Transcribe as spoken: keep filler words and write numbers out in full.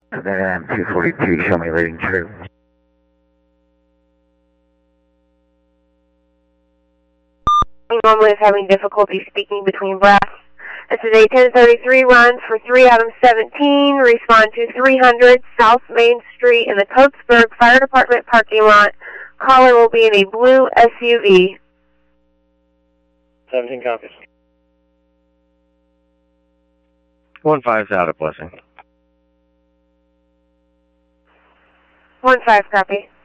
And then M two forty-two, show me reading true. Normally is having difficulty speaking between breaths. This is a ten thirty-three run for three Adam seventeen. Respond to three hundred South Main Street in the Cokesburg Fire Department parking lot. Caller will be in a blue S U V. seventeen copies. One five's out of Blessing. One five copy.